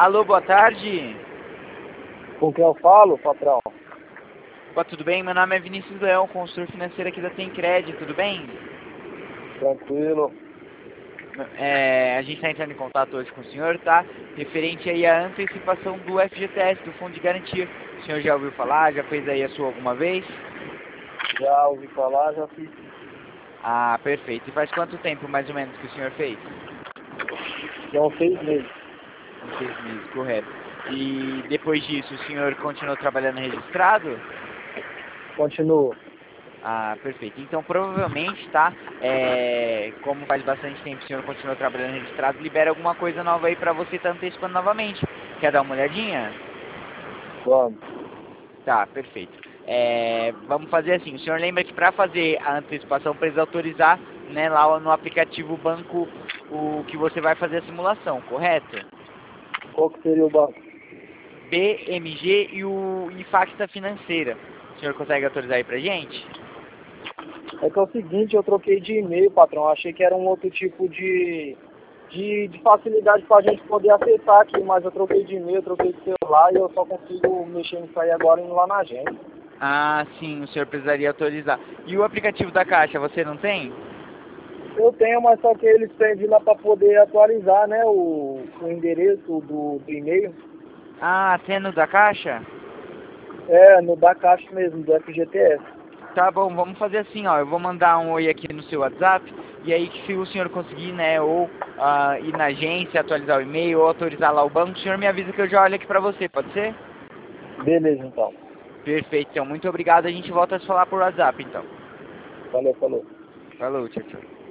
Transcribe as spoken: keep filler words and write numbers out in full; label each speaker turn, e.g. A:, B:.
A: Alô, boa tarde.
B: Com quem eu falo, patrão?
A: Opa, tudo bem? Meu nome é Vinícius Leão, consultor financeiro aqui da Tencred, tudo bem?
B: Tranquilo.
A: É, a gente está entrando em contato hoje com o senhor, tá? Referente aí à antecipação do F G T S, do Fundo de Garantia. O senhor já ouviu falar? Já fez aí a sua alguma vez?
B: Já ouvi falar, já fiz.
A: Ah, perfeito. E faz quanto tempo, mais ou menos, que o senhor fez?
B: Já uns seis meses.
A: Uns seis meses, correto. E depois disso, o senhor continuou trabalhando registrado?
B: Continuo.
A: Ah, perfeito. Então, provavelmente, tá? É, como faz bastante tempo que o senhor continua trabalhando registrado, libera alguma coisa nova aí pra você estar antecipando novamente. Quer dar uma olhadinha?
B: Vamos.
A: Tá, perfeito. É, vamos fazer assim. O senhor lembra que para fazer a antecipação precisa autorizar, né, lá no aplicativo banco o que você vai fazer a simulação, correto?
B: Qual que seria o banco?
A: B M G e o e Facta Financeira. O senhor consegue autorizar aí pra gente?
B: É que é o seguinte, eu troquei de e-mail, patrão. Achei que era um outro tipo de, de, de facilidade pra gente poder acessar aqui, mas eu troquei de e-mail, troquei de celular e eu só consigo mexer nisso aí agora indo lá na agência.
A: Ah, sim, o senhor precisaria autorizar. E o aplicativo da Caixa, você não tem?
B: Eu tenho, mas só que eles pedem lá pra poder atualizar, né, o, o endereço do, do e-mail.
A: Ah, tendo da Caixa?
B: É, no da Caixa mesmo, do F G T S.
A: Tá bom, vamos fazer assim, ó. Eu vou mandar um oi aqui no seu WhatsApp. E aí, se o senhor conseguir, né, ou ah, ir na agência, atualizar o e-mail, ou autorizar lá o banco, o senhor me avisa que eu já olho aqui pra você, pode ser?
B: Beleza, então.
A: Perfeito, então. Muito obrigado. A gente volta a se falar por WhatsApp, então.
B: Valeu, falou.
A: Falou, tchau, tchau.